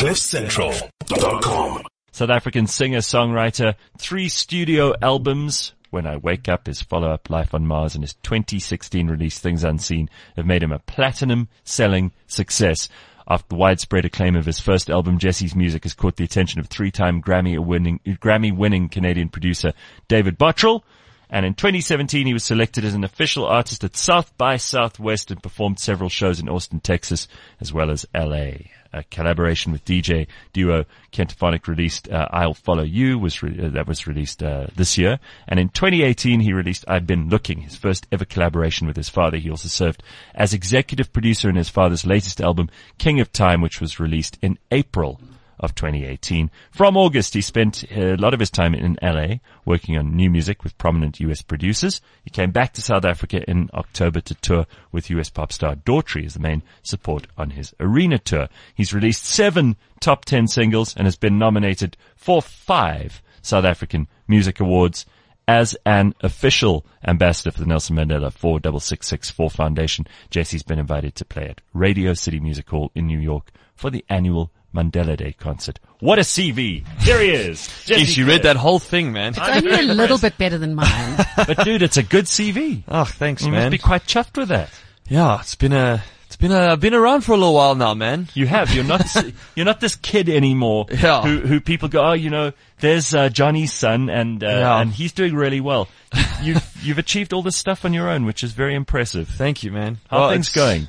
CliffCentral.com. South African singer-songwriter, 3 studio albums. When I Wake Up, his follow-up, Life on Mars, and his 2016 release, Things Unseen, have made him a platinum-selling success. After widespread acclaim of his first album, Jesse's music has caught the attention of 3-time Grammy-winning Canadian producer David Bottrell. And in 2017, he was selected as an official artist at South by Southwest and performed several shows in Austin, Texas, as well as LA. A collaboration with DJ duo Kentaphonic released I'll Follow You that was released this year. And in 2018, he released I've Been Looking, his first ever collaboration with his father. He also served as executive producer in his father's latest album, King of Time, which was released in April of 2018. From August, he spent a lot of his time in LA working on new music with prominent US producers. He came back to South Africa in October to tour with US pop star Daughtry as the main support on his arena tour. He's released 7 top 10 singles and has been nominated for 5 South African Music Awards as an official ambassador for the Nelson Mandela 46664 Foundation. Jesse's been invited to play at Radio City Music Hall in New York for the annual Mandela Day concert. What a CV. Here he is. Yes, you read that whole thing, man. It's only a little bit better than mine. But dude, it's a good CV. Oh, thanks, You man. must be quite chuffed with that. Yeah, I've been around for a little while now, man. You have. You're not this kid anymore. Yeah. Who people go, oh, there's Johnny's son and he's doing really well. You've achieved all this stuff on your own, which is very impressive. Thank you, man. How are things going?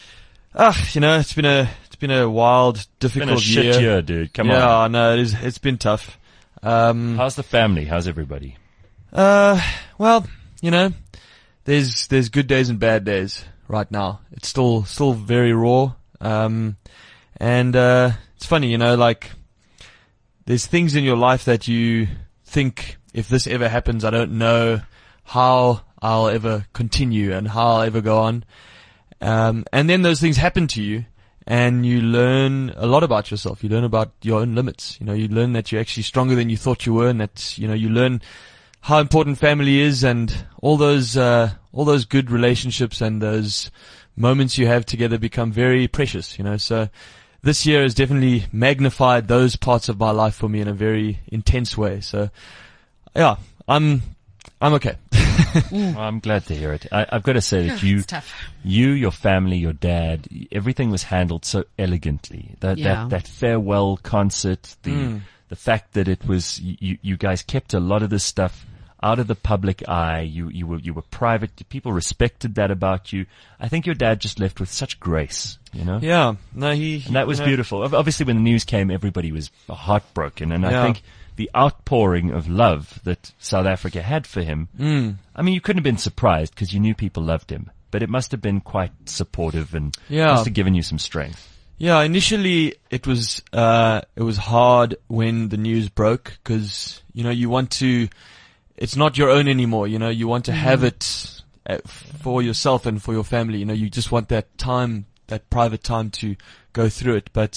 It's been a wild, difficult It's been a shit year, dude. Come on. Yeah, I know, it's been tough. How's the family? How's everybody? Well, there's good days and bad days right now. It's still very raw. And it's funny, there's things in your life that you think, if this ever happens, I don't know how I'll ever continue and how I'll ever go on. And then those things happen to you and you learn a lot about yourself. You learn about your own limits. You learn that you're actually stronger than you thought you were, and that, you learn how important family is and all those good relationships and those moments you have together become very precious, So this year has definitely magnified those parts of my life for me in a very intense way. So yeah, I'm okay. Well, I'm glad to hear it. I've got to say that It's tough. your family, your dad, everything was handled so elegantly. That farewell concert, the fact that it was, you guys kept a lot of this stuff out of the public eye. You were private. People respected that about you. I think your dad just left with such grace, Yeah. No, and that was beautiful. Obviously, when the news came, everybody was heartbroken, and I think the outpouring of love that South Africa had for him. I mean, you couldn't have been surprised because you knew people loved him, but it must have been quite supportive and must have given you some strength. Yeah, initially it was hard when the news broke because, you want to, it's not your own anymore, you want to have it for yourself and for your family, you just want that time, that private time to go through it. But,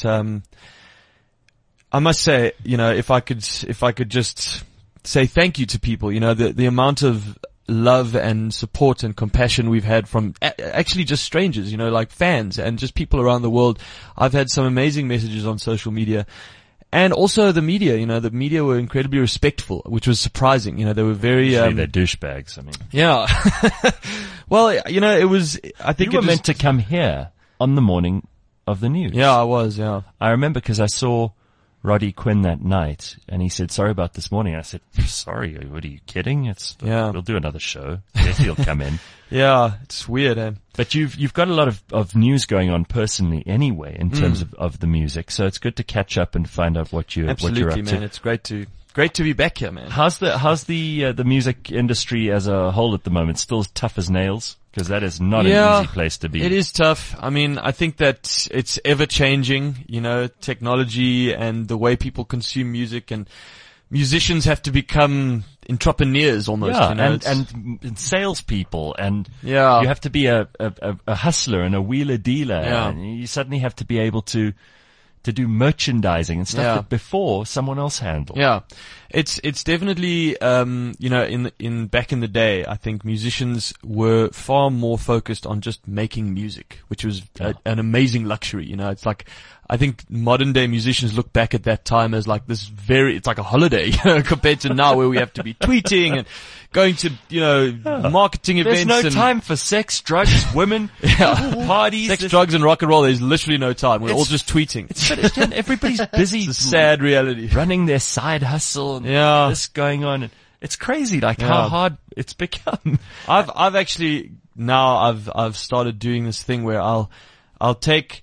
I must say, if I could just say thank you to people, the amount of love and support and compassion we've had from actually just strangers, like fans and just people around the world. I've had some amazing messages on social media, and also the media, the media were incredibly respectful, which was surprising. They were very, they're douchebags. I mean, yeah. Well, it was, I think you were meant to come here on the morning of the news. Yeah, I was, yeah. I remember because I saw Roddy Quinn that night, and he said, sorry about this morning. I said, sorry, what are you kidding? We'll do another show. Yes, he'll come in. Yeah, it's weird, eh? But you've got a lot of news going on personally anyway, in terms of the music, so it's good to catch up and find out what you're up to. Absolutely, man. It's great to be back here, man. How's the music industry as a whole at the moment? Still as tough as nails? Because that is not an easy place to be. It is tough. I mean, I think that it's ever changing, technology and the way people consume music, and musicians have to become entrepreneurs almost. Yeah, and salespeople, and you have to be a hustler and a wheeler dealer. Yeah. And you suddenly have to be able to do merchandising and stuff that before someone else handled. Yeah. It's definitely, in back in the day, I think musicians were far more focused on just making music, which was an amazing luxury. It's like, I think modern day musicians look back at that time as like it's like a holiday compared to now where we have to be tweeting and going to, marketing events. There's no time for sex, drugs, women, parties. Sex, drugs and rock and roll. There's literally no time. We're all just tweeting. Everybody's busy. It's a sad reality. Running their side hustle and this going on. And it's crazy how hard it's become. I've actually, now I've started doing this thing where I'll take,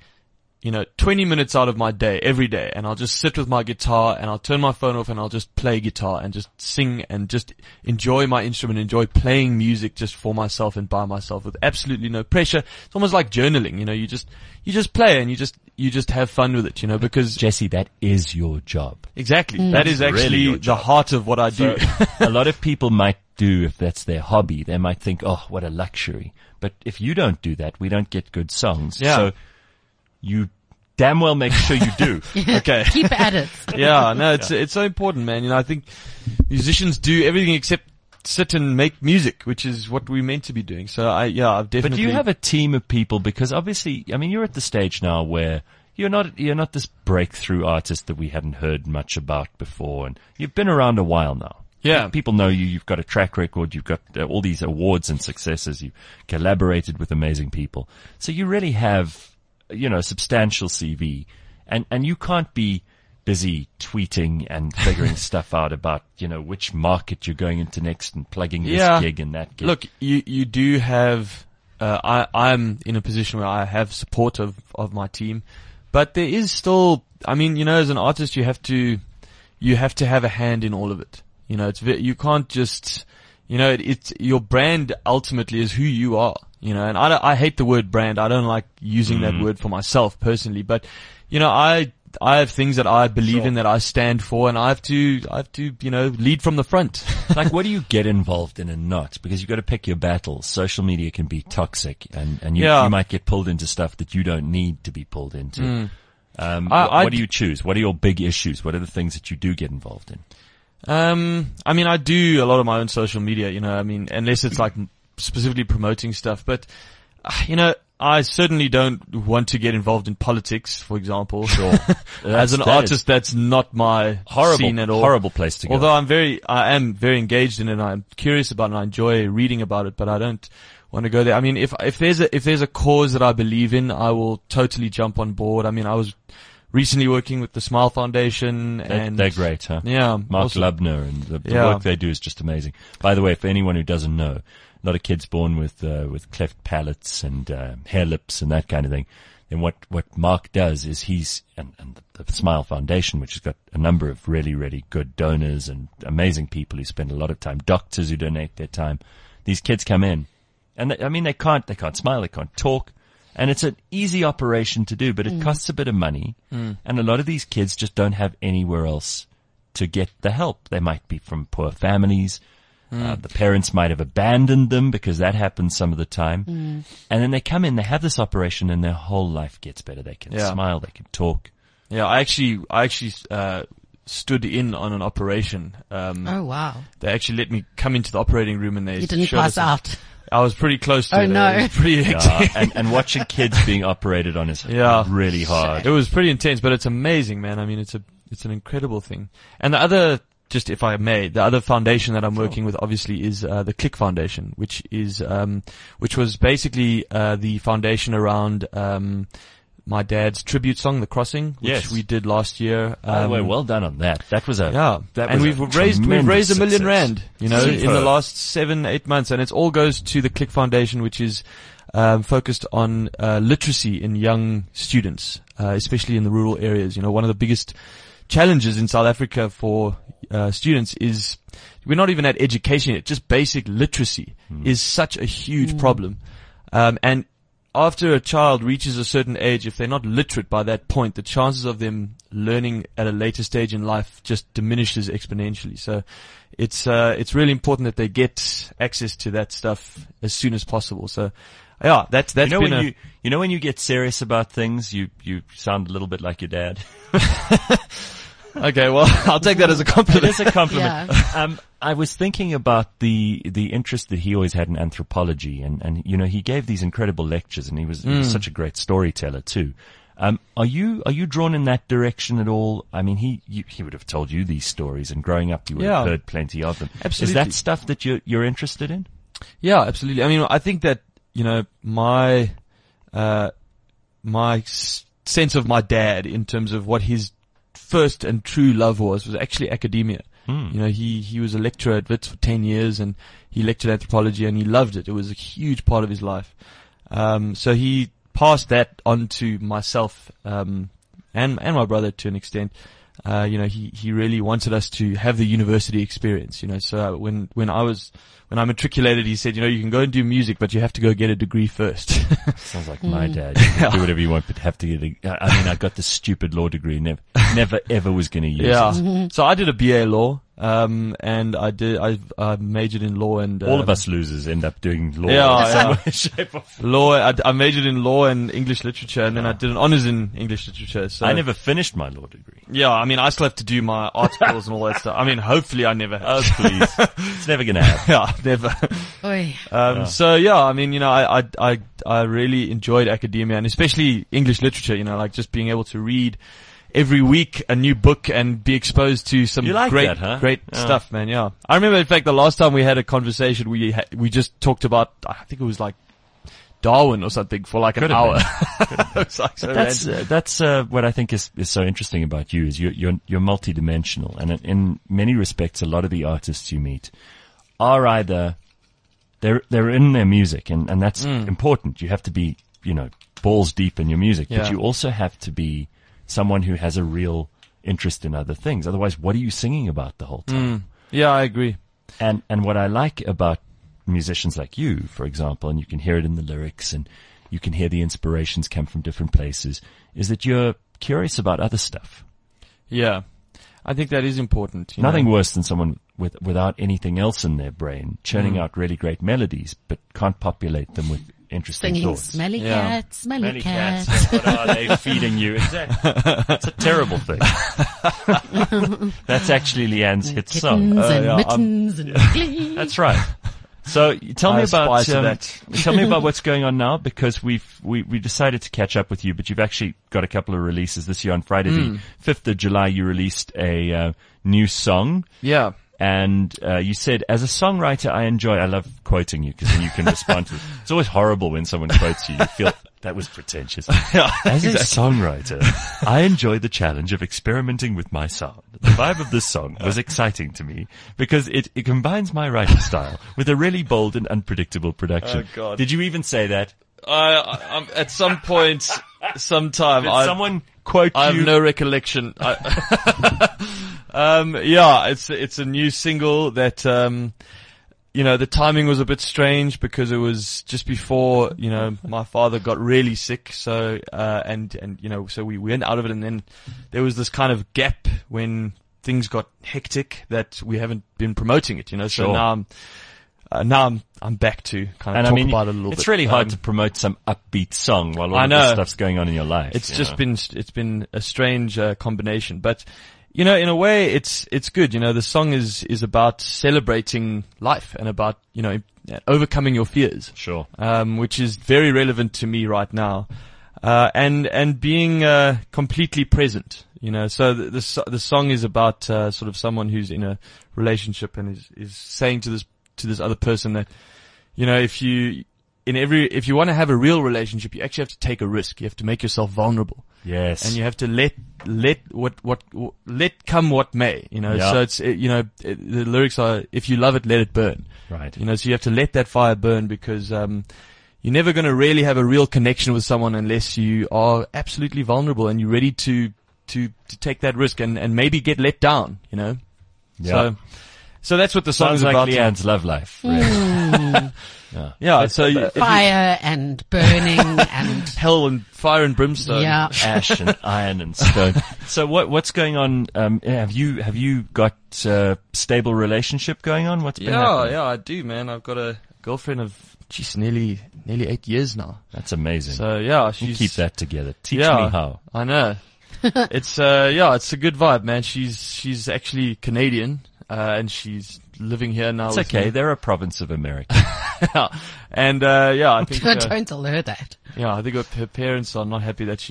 20 minutes out of my day every day, and I'll just sit with my guitar and I'll turn my phone off and I'll just play guitar and just sing and just enjoy my instrument, enjoy playing music just for myself and by myself with absolutely no pressure. It's almost like journaling, you just play and you just have fun with it, because Jesse, that is your job. Exactly. That is actually really the heart of what I do. A lot of people might do, if that's their hobby, they might think, oh, what a luxury. But if you don't do that, we don't get good songs. Yeah. So you damn well make sure you do. Okay. Keep at it. Yeah, no, it's so important, man. I think musicians do everything except sit and make music, which is what we're meant to be doing. So I've definitely. But do you have a team of people? Because obviously, you're at the stage now where you're not this breakthrough artist that we hadn't heard much about before, and you've been around a while now. Yeah. People know you. You've got a track record. You've got all these awards and successes. You've collaborated with amazing people. So you really have, a substantial CV, and you can't be busy tweeting and figuring stuff out about, which market you're going into next and plugging this gig and that gig. Look, you do have, I'm in a position where I have support of my team, but there is still, as an artist, you have to have a hand in all of it. You can't just, it's your brand ultimately is who you are, and I hate the word brand. I don't like using that word for myself personally, but, I have things that I believe in, that I stand for, and I have to, lead from the front. Like, what do you get involved in and not? Because you've got to pick your battles. Social media can be toxic, and you might get pulled into stuff that you don't need to be pulled into. What do you choose? What are your big issues? What are the things that you do get involved in? I do a lot of my own social media, unless it's like specifically promoting stuff, but, I certainly don't want to get involved in politics, for example. Sure. As an artist, that's not my scene at all. Horrible place to go. Although I am very engaged in it, and I'm curious about it, and I enjoy reading about it, but I don't want to go there. If there's a cause that I believe in, I will totally jump on board. I was recently working with the Smile Foundation, and they're great, huh? Yeah. Mark Lubner, and the work they do is just amazing. By the way, for anyone who doesn't know, a lot of kids born with cleft palates and hair lips and that kind of thing. And what Mark does is and the Smile Foundation, which has got a number of really, really good donors and amazing people who spend a lot of time, doctors who donate their time. These kids come in, and they can't smile, they can't talk, and it's an easy operation to do, but it costs a bit of money, and a lot of these kids just don't have anywhere else to get the help. They might be from poor families. The parents might have abandoned them, because that happens some of the time. And then they come in, they have this operation, and their whole life gets better. They can smile, they can talk. Yeah, I actually stood in on an operation. Oh wow! They actually let me come into the operating room, and You didn't pass out. I was pretty close to it. Oh no! It was pretty hectic. And watching kids being operated on is really hard. It was pretty intense, but it's amazing, man. It's an incredible thing. And the other, just if I may, the other foundation that I'm working with obviously is the Click Foundation, which was basically the foundation around my dad's tribute song, The Crossing, which we did last year. By the way, well done on that. That was we've raised $1 million rand, in the last 7-8 months, and it all goes to the Click Foundation, which is focused on literacy in young students, especially in the rural areas. One of the biggest challenges in South Africa for students is we're not even at education yet. Just basic literacy is such a huge problem. And after a child reaches a certain age, if they're not literate by that point, the chances of them learning at a later stage in life just diminishes exponentially. So it's really important that they get access to that stuff as soon as possible. So yeah, that's been when you get serious about things, you sound a little bit like your dad. Okay, well, I'll take that as a compliment. It is a compliment. Yeah. I was thinking about the interest that he always had in anthropology, and he gave these incredible lectures, and he was such a great storyteller too. Are you drawn in that direction at all? I mean, he would have told you these stories, and growing up, you would have heard plenty of them. Absolutely. Is that stuff that you're interested in? Yeah, absolutely. I mean, I think that, my sense of my dad in terms of what his first and true love was actually academia. He was a lecturer at Wits for 10 years, and he lectured anthropology, and he loved it. It was a huge part of his life. So he passed that on to myself, and my brother to an extent. He really wanted us to have the university experience, so when I matriculated, he said, you can go and do music, but you have to go get a degree first. Sounds like my dad. You can do whatever you want, but have to get I got this stupid law degree, never ever was going to use it. So I did a BA law, and I majored in law, and all of us losers end up doing law. Yeah. Shape of Law. I majored in law and English literature, and then I did an honors in English literature. So I never finished my law degree. Yeah, I mean, I still have to do my articles and all that stuff. I mean, hopefully I never have. Oh, please. It's never going to happen. Yeah, never. Oy. So yeah, I mean, I really enjoyed academia, and especially English literature, like just being able to read every week a new book and be exposed to some great stuff, man. Yeah. I remember, in fact, the last time we had a conversation, we just talked about, I think it was like Darwin or something for like an hour. It's like so that's what I think is so interesting about you is you're multidimensional, and in many respects, a lot of the artists you meet are either they're in their music, and that's important. You have to be, balls deep in your music, but you also have to be someone who has a real interest in other things. Otherwise, what are you singing about the whole time? Yeah, I agree. And what I like about musicians like you, for example, and you can hear it in the lyrics, and you can hear the inspirations come from different places, is that you're curious about other stuff. Yeah. I think that is important. Nothing worse than someone without anything else in their brain churning out really great melodies, but can't populate them with interesting Singing thoughts. smelly cats, smelly cats. What are they feeding you? Exactly. That's a terrible thing. That's actually Leanne's hit song. Kittens and mittens and glee. That's right. So tell me about what's going on now, because we decided to catch up with you, but you've actually got a couple of releases this year. On Friday the 5th of July, you released a new song. Yeah. And you said, as a songwriter, I love quoting you, because then you can respond to it. It's always horrible when someone quotes you. You feel that was pretentious. As a songwriter, I enjoy the challenge of experimenting with my sound. The vibe of this song was exciting to me because it combines my writing style with a really bold and unpredictable production. Oh, God. Did you even say that? I'm at some point, sometime. Did someone quote you? I have no recollection. Yeah, it's a new single that, the timing was a bit strange because it was just before, my father got really sick. So, so we went out of it, and then there was this kind of gap when things got hectic that we haven't been promoting it, So Sure. now I'm back to kind of talk about it a little bit. It's really hard to promote some upbeat song while all of this stuff's going on in your life. It's been a strange combination, but in a way it's good. The song is about celebrating life and about, overcoming your fears. Sure. Which is very relevant to me right now. And being completely present. So the song is about sort of someone who's in a relationship and is saying to this other person that, if you want to have a real relationship, you actually have to take a risk. You have to make yourself vulnerable. Yes. And you have to let come what may, So it's, the lyrics are, if you love it, let it burn. Right. So you have to let that fire burn because, you're never going to really have a real connection with someone unless you are absolutely vulnerable and you're ready to take that risk and maybe get let down, Yeah. So that's what the song Sounds is like about. Leanne's love life. Really. Yeah, so Fire and burning and hell and fire and brimstone. yeah. Ash and iron and stone. So what's going on? Have you got a stable relationship going on? What's been happening? Yeah, I do, man. I've got a girlfriend of nearly 8 years now. That's amazing. So yeah, you keep that together. Teach me how. I know. It's it's a good vibe, man. She's actually Canadian, and she's living here now. It's with okay. me. They're a province of America. And I think Don't tell her that. I think her parents are not happy that she's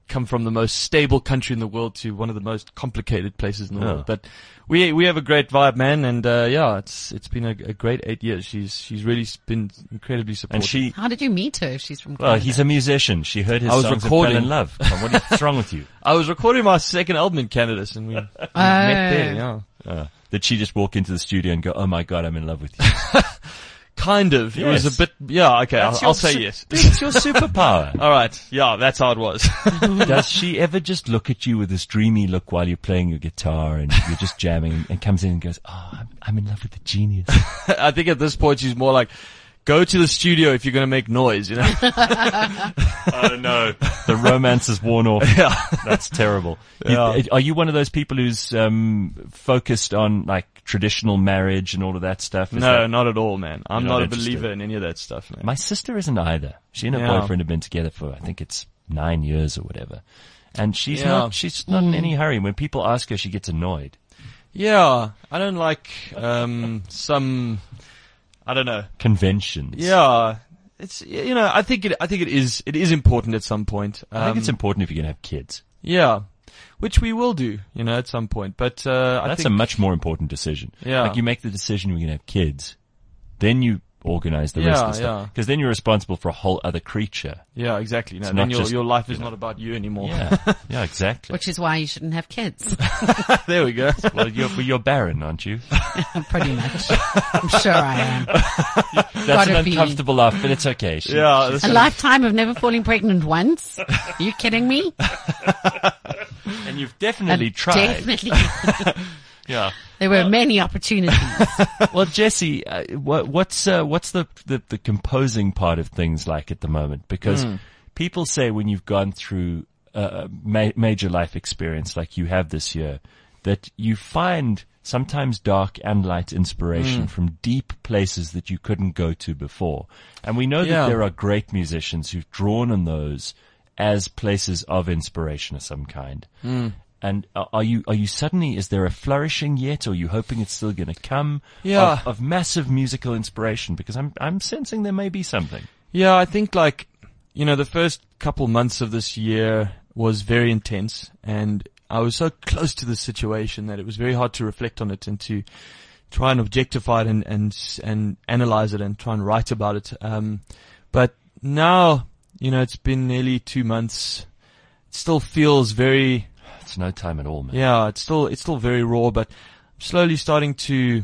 come from the most stable country in the world to one of the most complicated places in the world. But we have a great vibe, man, and it's been a great 8 years. She's really been incredibly supportive. And How did you meet her if she's from Canada? well, he's a musician. She heard his I was songs recording. and fell in love. What's wrong with you? I was recording my second album in Canada, and we met there. Yeah. Did she just walk into the studio and go, "Oh my God, I'm in love with you"? Kind of. It was Yes. a bit. Yeah. Okay. That's I'll your say yes. It's your superpower. All right. Yeah. That's how it was. Does she ever just look at you with this dreamy look while you're playing your guitar and you're just jamming and comes in and goes, "Oh, I'm in love with the genius"? I think at this point she's more like, go to the studio if you're going to make noise, you know? Oh no, the romance is worn off. Yeah. That's terrible. Yeah. Are you one of those people who's focused on like traditional marriage and all of that stuff? Is No, that- not at all, man. I'm You're not not a interested? believer in any of that stuff, man. My sister isn't either. She and her Yeah. boyfriend have been together for, I think it's 9 years or whatever. And she's Yeah. not in any hurry. When people ask her, she gets annoyed. Yeah. I don't like, I don't know. Conventions. Yeah. It's, you know, I think it is important at some point. I think it's important if you're going to have kids. Yeah. Which we will do, you know, at some point. But, I That's think, a much more important decision. Yeah. Like you make the decision you're going to have kids, then you organize the rest of the Yeah, stuff. yeah. Because then you're responsible for a whole other creature. yeah, exactly. No, It's then not just, your life is you know, not about you anymore. Yeah, yeah, exactly. Which is why you shouldn't have kids. There we go. Well, you're barren, aren't you? Pretty much. I'm sure I am. That's Gotta an be. uncomfortable laugh, but it's okay. Yeah, she's- A lifetime of never falling pregnant once? Are you kidding me? and you've definitely tried. Definitely. Yeah. There were many opportunities. Well, Jesse, what's the composing part of things like at the moment? Because people say when you've gone through a major life experience like you have this year, that you find sometimes dark and light inspiration from deep places that you couldn't go to before. And we know Yeah. that there are great musicians who've drawn on those as places of inspiration of some kind. And are you suddenly, is there a flourishing yet, or are you hoping it's still going to come Yeah. of massive musical inspiration? Because I'm sensing there may be something. Yeah, I think like, you know, the first couple months of this year was very intense, and I was so close to the situation that it was very hard to reflect on it and to try and objectify it and analyze it and try and write about it. But now, you know, it's been nearly 2 months. It still feels very, It's no time at all, man. yeah, it's still very raw, but I'm slowly starting to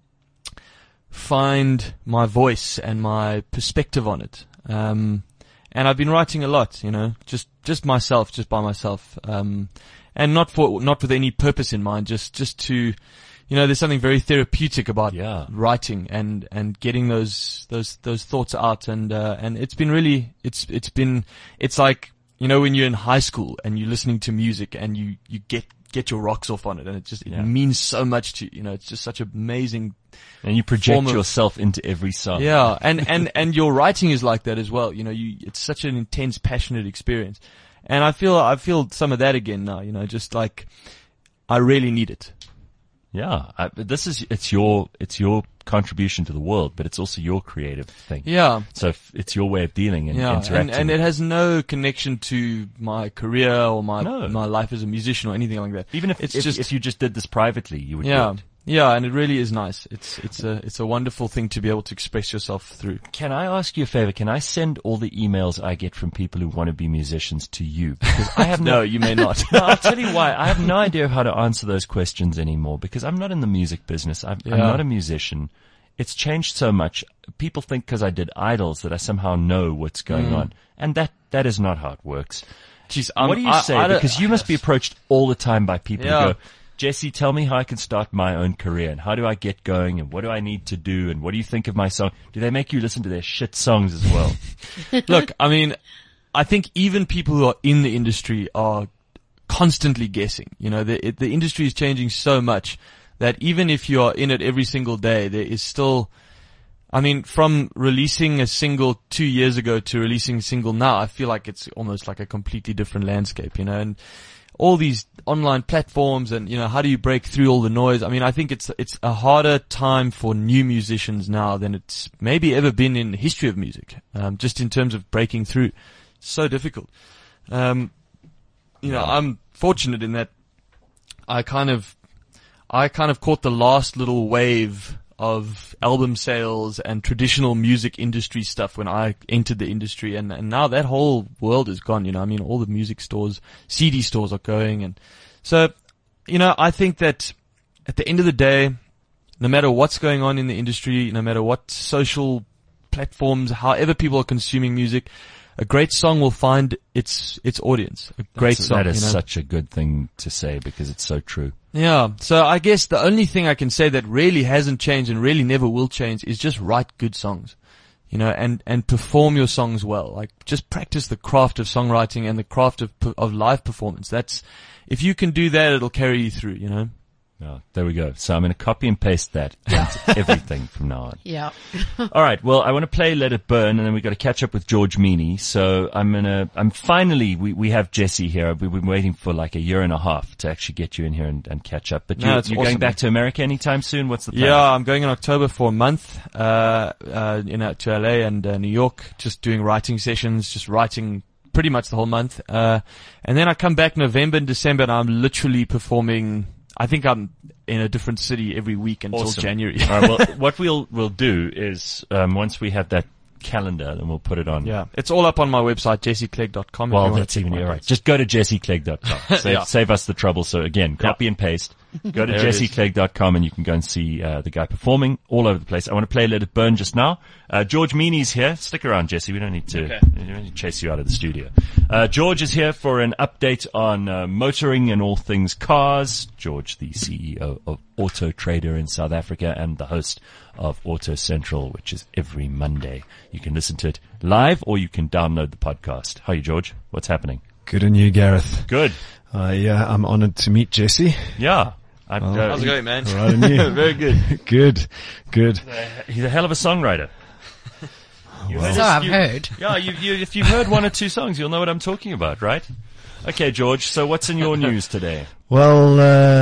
find my voice and my perspective on it. And I've been writing a lot, you know, just by myself. And not with any purpose in mind, just to, you know, there's something very therapeutic about Yeah. writing and getting those thoughts out. And it's been really, it's like, you know, when you're in high school and you're listening to music and you get your rocks off on it, and it Yeah. means so much to you. You know, it's just such an amazing. And you project Form of- yourself into every song. Yeah, and your writing is like that as well. You know, it's such an intense, passionate experience, and I feel some of that again now. You know, just like I really need it. Yeah. It's your contribution to the world, but it's also your creative thing. Yeah, So it's your way of dealing and yeah, interacting. and it has no connection to my career or my No. life as a musician or anything like that. Even if if you just did this privately, you would Yeah, do it. yeah, and it really is nice. It's a wonderful thing to be able to express yourself through. Can I ask you a favor? Can I send all the emails I get from people who want to be musicians to you? Because I have No, you may not. No, I'll tell you why. I have no idea how to answer those questions anymore because I'm not in the music business. I'm not a musician. It's changed so much. People think because I did Idols that I somehow know what's going on. And that is not how it works. Jeez, What do you say? Because you must be approached all the time by people Yeah. who go, Jesse, tell me how I can start my own career and how do I get going and what do I need to do and what do you think of my song? Do they make you listen to their shit songs as well? Look, I mean, I think even people who are in the industry are constantly guessing. You know, the industry is changing so much that even if you are in it every single day, there is still, I mean, from releasing a single 2 years ago to releasing a single now, I feel like it's almost like a completely different landscape, you know, and all these online platforms and, you know, how do you break through all the noise? I mean, I think it's a harder time for new musicians now than it's maybe ever been in the history of music, just in terms of breaking through. It's so difficult. I'm fortunate in that I kind of caught the last little wave of album sales and traditional music industry stuff when I entered the industry, and now that whole world is gone, all the music stores, CD stores are going, and so, I think that at the end of the day, no matter what's going on in the industry, no matter what social platforms, however people are consuming music, a great song will find its audience. A great song. That is such a good thing to say because it's so true. Yeah. So I guess the only thing I can say that really hasn't changed and really never will change is just write good songs, and perform your songs well. Like just practice the craft of songwriting and the craft of live performance. If you can do that, it'll carry you through, Oh, there we go. So I'm going to copy and paste that into everything from now on. Yeah. All right. Well, I want to play Let It Burn, and then we've got to catch up with George Meany. So we have Jesse here. We've been waiting for like a year and a half to actually get you in here and catch up. But you're awesome. Going back to America anytime soon? What's the plan? Yeah, I'm going in October for a month, to LA and New York, just doing writing sessions, just writing pretty much the whole month. And then I come back November and December, and I'm literally performing. I think I'm in a different city every week until January. All right, well, what we'll do is, once we have that calendar, then we'll put it on. Yeah. It's all up on my website, jessiclegg.com. Well, that's even right. Just go to jessiclegg.com. Save us the trouble. So again, copy and paste. Go to jessiclegg.com and you can go and see, the guy performing all over the place. I want to play Let It Burn just now. George Meany's here. Stick around, Jesse. We don't need to chase you out of the studio. George is here for an update on, motoring and all things cars. George, the CEO of Auto Trader in South Africa and the host of Auto Central, which is every Monday. You can listen to it live or you can download the podcast. How are you, George? What's happening? Good on you, Gareth. Good. I'm honored to meet Jesse. Yeah. How's it going, man? Right on you. Very good. Good. He's a hell of a songwriter. I've heard. Yeah, if you've heard one or two songs, you'll know what I'm talking about, right? Okay, George, so what's in your news today? Well,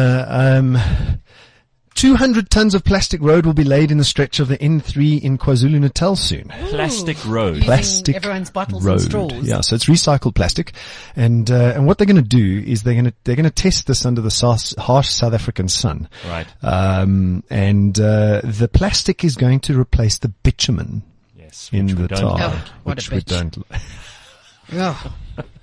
200 tons of plastic road will be laid in the stretch of the N3 in KwaZulu-Natal soon. Plastic road. Using Plastic everyone's bottles road. and straws. Yeah, so it's recycled plastic, and what they're going to do is they're going to test this under the harsh South African sun. Right. And the plastic is going to replace the bitumen in the tar, what which a we bitch. don't. Oh,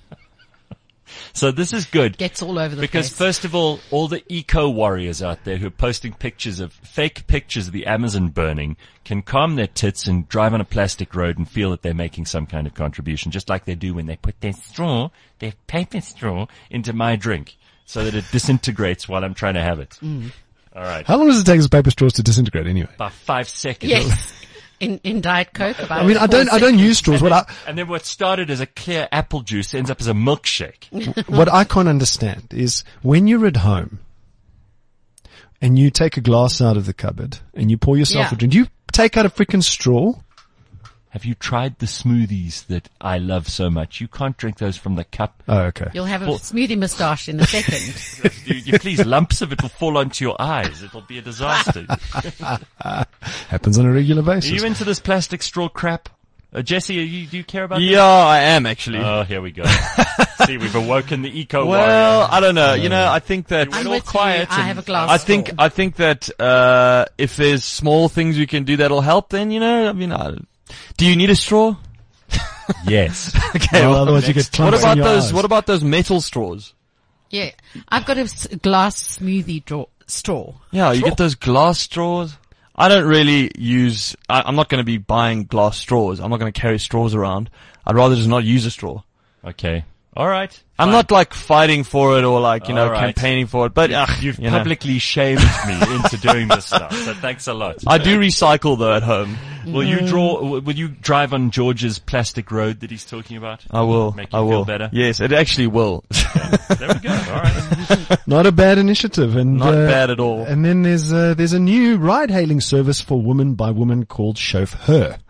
So this is good. gets all over the Because place. first of all the eco warriors out there who are posting fake pictures of the Amazon burning can calm their tits and drive on a plastic road and feel that they're making some kind of contribution, just like they do when they put their paper straw into my drink so that it disintegrates while I'm trying to have it. All right. How long does it take paper straws to disintegrate anyway? About 5 seconds. Yes. In Diet Coke. About I mean, I don't use straws. And then what started as a clear apple juice ends up as a milkshake. What I can't understand is when you're at home and you take a glass out of the cupboard and you pour yourself a drink, do you take out a freaking straw? Have you tried the smoothies that I love so much? You can't drink those from the cup. Oh, okay. You'll have a smoothie moustache in a second. You please, lumps of it will fall onto your eyes. It'll be a disaster. Happens on a regular Are basis. you into this plastic straw crap? Jesse, do you care about that? Yeah, I am actually. Oh, here we go. See, we've awoken the eco Well, warrior. I don't know. I think that I'm all with quiet you. I and- have a glass. I think that if there's small things we can do that'll help, then do you need a straw? Yes. Okay. Well, otherwise you get what clumps in about your those? eyes. What about those metal straws? Yeah, I've got a glass smoothie straw. Yeah, you get those glass straws. I don't really use. I'm not going to be buying glass straws. I'm not going to carry straws around. I'd rather just not use a straw. Okay. All right. I'm Fine. not like fighting for it or like, All right. campaigning for it, but You've publicly shamed me into doing this stuff, so thanks a lot. I do recycle though at home. Will you drive on George's plastic road that he's talking about? I will. Make you I feel will. better? Yes, it actually will. There we go. All right. Not a bad initiative, and Not bad at all. And then there's a new ride-hailing service for woman by woman called Chauffeur.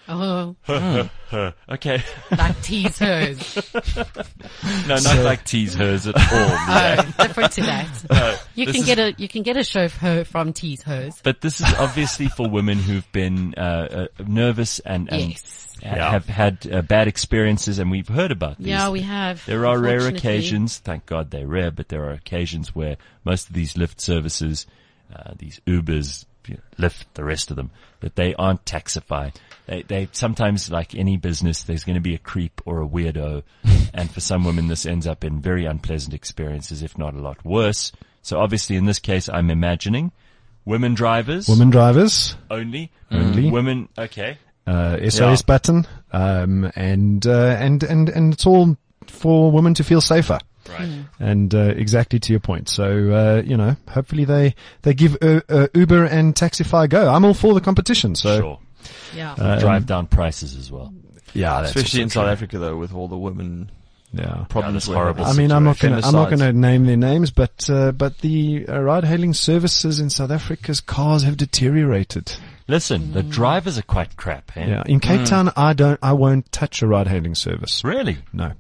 Oh, Okay. like tease hers. No, not like tease hers at all. Oh, different to that. No, You this can is- get a chauffeur from tease hers. But this is obviously for women who've been nervous and Yes. have had bad experiences, and we've heard about these. Yeah, we have. There are rare unfortunately. occasions, thank God they're rare, but there are occasions where most of these Lyft services, these Ubers, Lyft, the rest of them, that they aren't Taxify. They sometimes, like any business, there's going to be a creep or a weirdo, and for some women this ends up in very unpleasant experiences, if not a lot worse. So obviously in this case I'm imagining women drivers Women drivers, only. Only. Women, okay. SOS Yeah. button, and it's all for women to feel safer. Right. And exactly to your point. So hopefully they give Uber and Taxify a go. I'm all for the competition. So Sure. Yeah. Drive down prices as well. yeah, that's Especially also in South true. Africa, though, with all the women Yeah. problems. that's we're horrible. having. I mean, I'm not going Femicides. to name their names, but the ride-hailing services in South Africa's cars have deteriorated. Listen, the drivers are quite crap, eh? Yeah. In Cape Town, I won't touch a ride-hailing service. Really? No.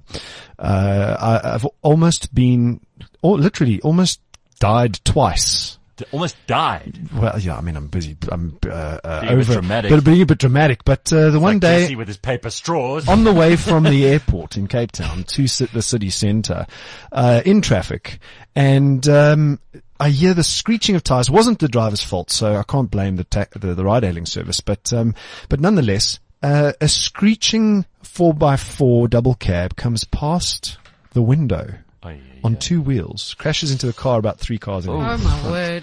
I've literally almost died twice. Almost died. Well, yeah, I mean, I'm busy. I'm bit over dramatic. being a bit dramatic. But the one Like day Jesse with his paper straws. on the way from the airport in Cape Town to the city centre, in traffic, and I hear the screeching of tires. It wasn't the driver's fault, so I can't blame the ride-hailing service. But nonetheless, a screeching 4x4 double cab comes past the window Oh, yeah, on yeah. two wheels, crashes into the car about 3 cars in. Oh my word.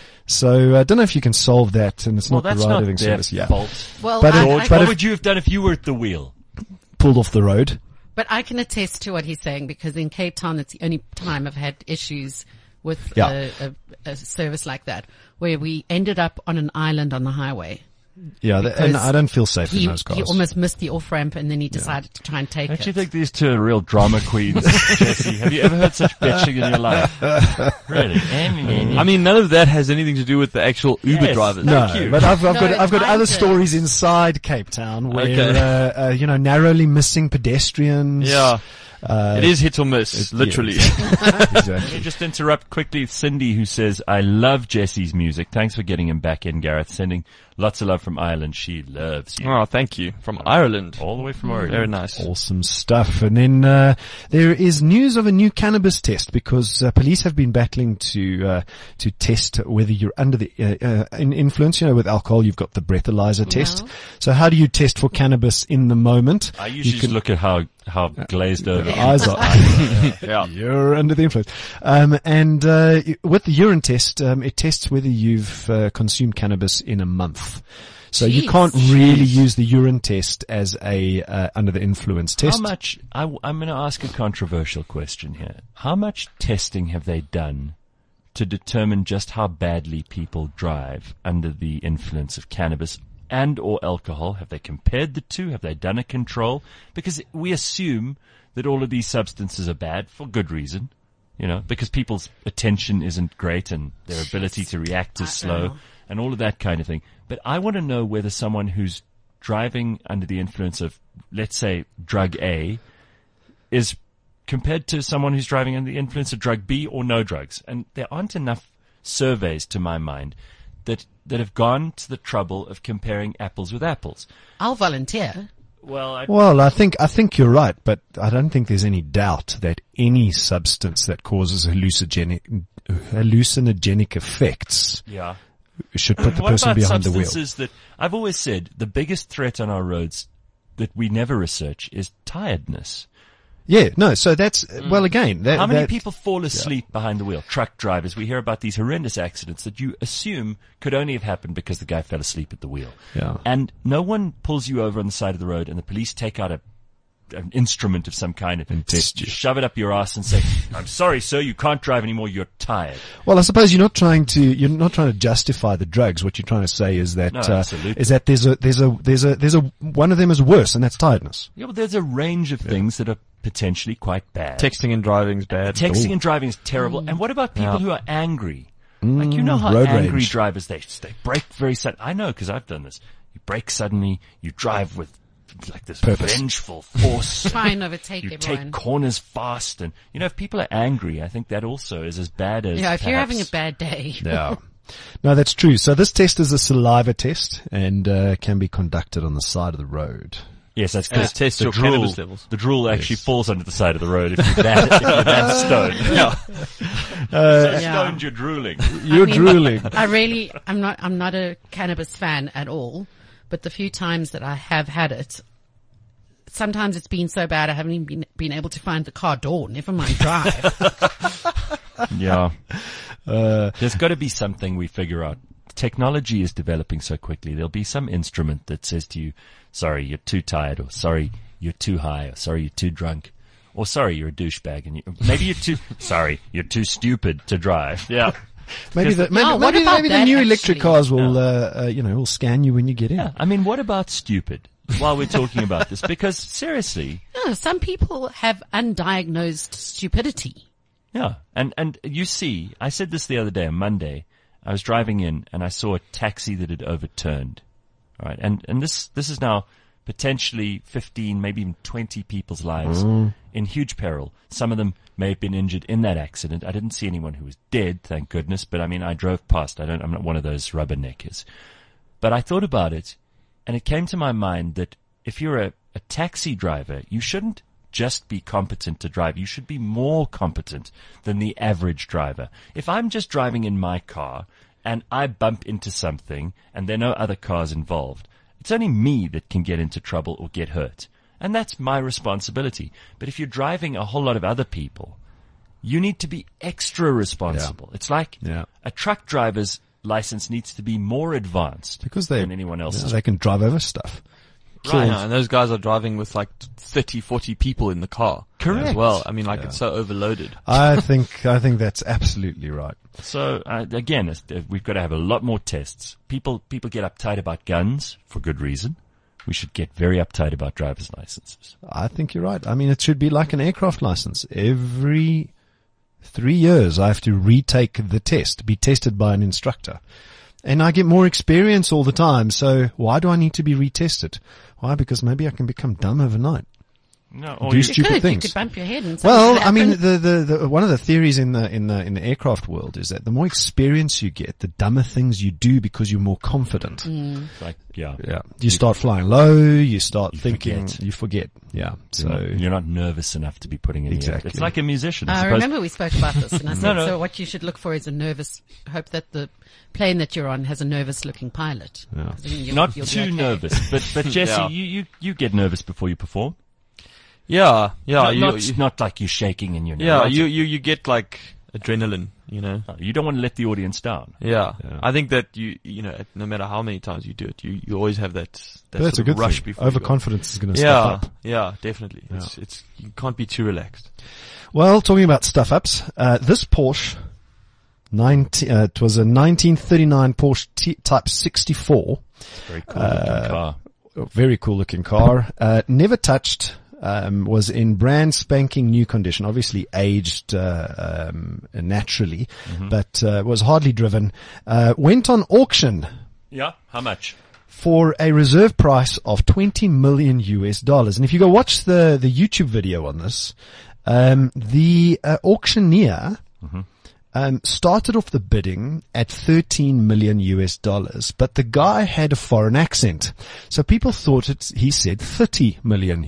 So I don't know if you can solve that, and it's Well, not the that's not ride-hailing their service. Yeah, fault. Well, But I, George, I, but what if- would you have done if you were at the wheel? pulled off the road. but I can attest to what he's saying because in Cape Town, it's the only time I've had issues with Yeah. a service like that where we ended up on an island on the highway. Yeah, and Because I don't feel safe in He those cars. almost missed the off ramp and then he decided to try and take Don't it. you think these two are real drama queens, Jesse? Have you ever heard such bitching in your life? Really? I mean, none of that has anything to do with the actual Uber Yes. drivers. No, Thank you. but I've No, got it's other minded. stories inside Cape Town where Okay. narrowly missing pedestrians. Yeah. Uh, It is hit or miss, literally. Let me exactly. just interrupt quickly. Cindy, who says, I love Jesse's music. Thanks for getting him back in, Gareth. Sending lots of love from Ireland. She loves you. Oh, thank you. From Ireland. All the way from Oregon. Very nice. Awesome stuff. And then there is news of a new cannabis test because police have been battling to test whether you're under the in influence. You know, with alcohol, you've got the breathalyzer test. So how do you test for cannabis in the moment? I usually just look at how glazed over. The eyes are. Yeah. You're under the influence. And with the urine test, it tests whether you've consumed cannabis in a month. So you Jeez. can't really use the urine test as a under the influence test. How much, I'm going to ask a controversial question here. How much testing have they done to determine just how badly people drive under the influence of cannabis and or alcohol? Have they compared the two? Have they done a control? Because we assume that all of these substances are bad for good reason, you know, because people's attention isn't great and their ability to react is slow and all of that kind of thing. But I want to know whether someone who's driving under the influence of, let's say, drug A is compared to someone who's driving under the influence of drug B or no drugs. And there aren't enough surveys, to my mind, that have gone to the trouble of comparing apples with apples. I'll volunteer. Well, I think you're right, but I don't think there's any doubt that any substance that causes hallucinogenic effects Yeah. should put the What person about behind the wheel. substances that I've always said the biggest threat on our roads that we never research is tiredness. Yeah, no, so that's, well again, How many people fall asleep behind the wheel? Truck drivers. We hear about these horrendous accidents that you assume could only have happened because the guy fell asleep at the wheel. Yeah. And no one pulls you over on the side of the road and the police take out an instrument of some kind and test you. shove it up your ass and say, I'm sorry, sir, you can't drive anymore. You're tired. Well, I suppose you're not trying to justify the drugs. What you're trying to say is that, No, absolutely. there's a one of them is worse, and that's tiredness. Yeah, but there's a range of things that are potentially quite bad. Texting and driving's bad. Texting and driving is terrible. And what about people who are angry? Like, you know how road angry rage. drivers, they brake very suddenly. I know because I've done this. You brake suddenly, you drive with like this Purpose. vengeful force. Try and overtake You everyone. take corners fast, and if people are angry, I think that also is as bad as Yeah, if you're having a perhaps- bad day. Yeah. No, that's true. So this test is a saliva test and can be conducted on the side of the road. Yes, that's And because it tests the your drool, cannabis levels. The drool actually Yes. falls onto the side of the road if you're that stoned. Yeah. So Yeah. stoned, you're drooling. You're I mean, drooling. I'm not a cannabis fan at all, but the few times that I have had it, sometimes it's been so bad I haven't even been able to find the car door, never mind drive. Yeah. There's got to be something we figure out. Technology is developing so quickly. There'll be some instrument that says to you, sorry, you're too tired, or sorry, you're too high, or sorry, you're too drunk, or sorry, you're a douchebag, and maybe you're too, sorry, you're too stupid to drive. Yeah. Maybe the, maybe, Oh, what maybe, about maybe the that, new electric actually? cars will, will scan you when you get in. Yeah. I mean, what about stupid while we're talking about this? Because seriously, No, some people have undiagnosed stupidity. yeah. And you see, I said this the other day on Monday. I was driving in and I saw a taxi that had overturned. All right. And this is now potentially 15, maybe even 20 people's lives in huge peril. Some of them may have been injured in that accident. I didn't see anyone who was dead, thank goodness. But I mean, I drove past. I'm not one of those rubberneckers. But I thought about it and it came to my mind that if you're a taxi driver, you shouldn't just be competent to drive. You should be more competent than the average driver. If I'm just driving in my car and I bump into something and there are no other cars involved, it's only me that can get into trouble or get hurt. And that's my responsibility. But if you're driving a whole lot of other people, you need to be extra responsible. It's like Yeah. a truck driver's license needs to be more advanced Because they, than anyone else's. they can drive over stuff. Right. And those guys are driving with like 30, 40 people in the car. Correct. As well. I mean, like it's so overloaded. I think that's absolutely right. So again, we've got to have a lot more tests. People get uptight about guns for good reason. We should get very uptight about driver's licenses. I think you're right. I mean, it should be like an aircraft license. Every 3 years, I have to retake the test, be tested by an instructor. And I get more experience all the time. So why do I need to be retested? Why? Because maybe I can become dumb overnight. No, Do or you you, stupid You things. could bump your head and Well, something I mean, could happen. the one of the theories in the aircraft world is that the more experience you get, the dumber things you do because you're more confident. like, yeah. Yeah. You start flying low, you start thinking, forget. you forget. Yeah. So, You're not nervous enough to be putting in Exactly. It's like a musician. I suppose. remember we spoke about this, and I said, No. so what you should look for is hope that the plane that you're on has a nervous-looking pilot. Yeah. 'Cause then you'll Not be too okay. nervous, but Jesse, Yeah. you get nervous before you perform. Yeah. Yeah. Not like you're shaking in your Yeah, nerves. you get like adrenaline, You don't want to let the audience down. Yeah. Yeah. I think that no matter how many times you do it, you always have that but that's a sort of good rush thing. before you go. Overconfidence is going to step Yeah, up. yeah, definitely. It's you can't be too relaxed. Well, talking about stuff ups, this Porsche, it was a 1939 Porsche Type 64. Very cool looking car. Very cool looking car. Never touched. Was in brand spanking new condition, obviously aged naturally, but was hardly driven. Went on auction Yeah. How much? for a reserve price of $20 million. And if you go watch the YouTube video on this, the auctioneer started off the bidding at $13 million, but the guy had a foreign accent. So people thought he said $30 million.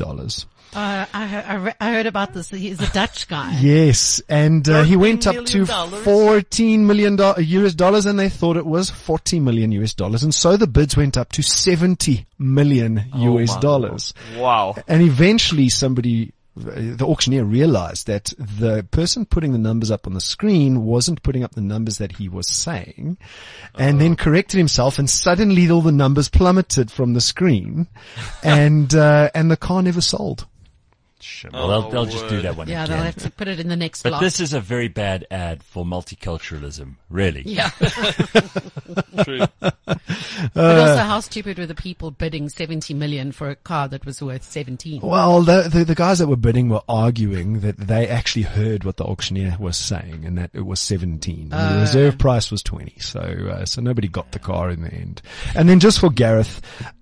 I heard about this. He's a Dutch guy. Yes, and he went up to $13 $14 million and they thought it was $40 million, and so the bids went up to $70 million. Wow. And eventually the auctioneer realized that the person putting the numbers up on the screen wasn't putting up the numbers that he was saying, and then corrected himself, and suddenly all the numbers plummeted from the screen, and the car never sold. Sure. Well, they'll just do that one Yeah, again. they'll have to put it in the next But block. this is a very bad ad for multiculturalism, really. Yeah. True. But also, how stupid were the people bidding 70 million for a car that was worth 17? Well, the guys that were bidding were arguing that they actually heard what the auctioneer was saying and that it was 17. And the reserve price was 20. So nobody got the car in the end. And then just for Gareth,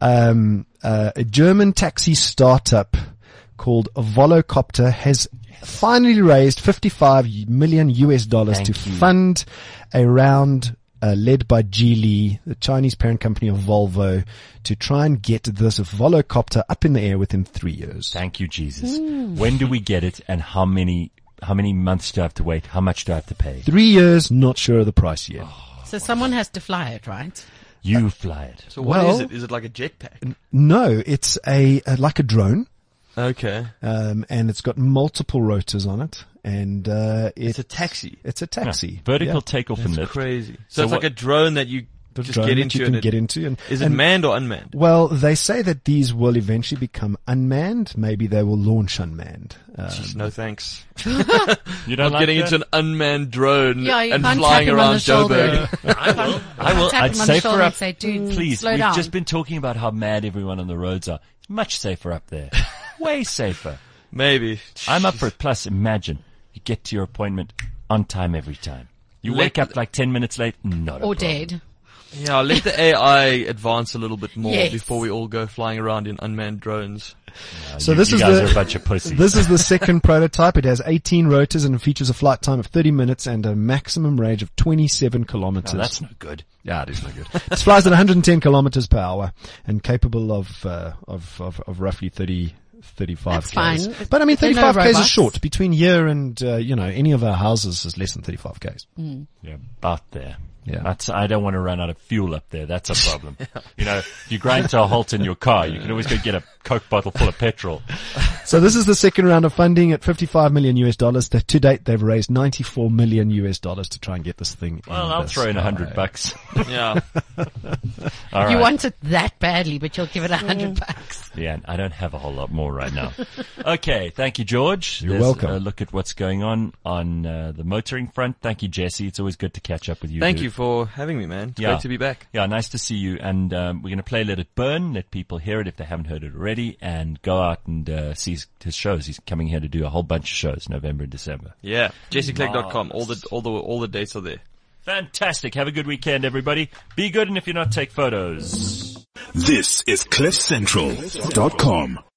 a German taxi startup called Volocopter has finally raised $55 million to fund a round led by Geely, the Chinese parent company of Volvo, to try and get this Volocopter up in the air within 3 years. Thank you, Jesus. When do we get it, and how many months do I have to wait? How much do I have to pay? 3 years, not sure of the price yet. So someone has to fly it, right? You fly it. So what Well- is it? Is it like a jetpack? No, it's like a drone. Okay. And it's got multiple rotors on it, and It's a taxi. it's a taxi. Vertical Yeah. takeoff and That's lift. crazy. So So it's what- like a drone that you The just drone get that into. you and can get into. And, Is it and- manned or unmanned? Well, they say that these will eventually become unmanned. Maybe they will launch unmanned. Just no thanks. You don't Not like getting that? into an unmanned drone Yeah, you and can't flying tap him on around the shoulder. Joburg. I will. Tap I'd him on the safer shoulder up. and say, dude, Please, slow we've down. just been talking about how mad everyone on the roads are. It's much safer up there. Way safer. Maybe. I'm up for it. Plus, imagine you get to your appointment on time every time. You wake up like 10 minutes late, not a Or problem. dead. Yeah, let the AI advance a little bit more Yes. before we all go flying around in unmanned drones. So you, this you is guys the- are a bunch of pussies. This is the second prototype. It has 18 rotors and features a flight time of 30 minutes and a maximum range of 27 kilometers. No, that's no good. Yeah, it is no good. It flies at 110 kilometers per hour and capable of roughly 35 That's Ks. fine. But I mean, There are no 35 Ks is robots. short. Between here and, any of our houses is less than 35 Ks. Yeah, about there. Yeah. I don't want to run out of fuel up there. That's a problem. You know, if you grind to a halt in your car, you can always go get a Coke bottle full of petrol. So this is the second round of funding at $55 million. To date, they've raised $94 million to try and get this thing. Well, I'll throw in $100. Yeah. All right. You want it that badly, but you'll give it $100. Yeah, I don't have a whole lot more right now. Okay, thank you, George. You're There's welcome. a look at what's going on the motoring front. Thank you, Jesse. It's always good to catch up with you. Thank dude. you for having me, man. It's Yeah. great to be back. Yeah, nice to see you. And we're going to play Let It Burn, let people hear it if they haven't heard it already, and go out and see his shows. He's coming here to do a whole bunch of shows, November and December. Yeah. JesseClegg.com. All the dates are there. Fantastic. Have a good weekend, everybody. Be good, and if you're not, take photos. This is CliffCentral.com.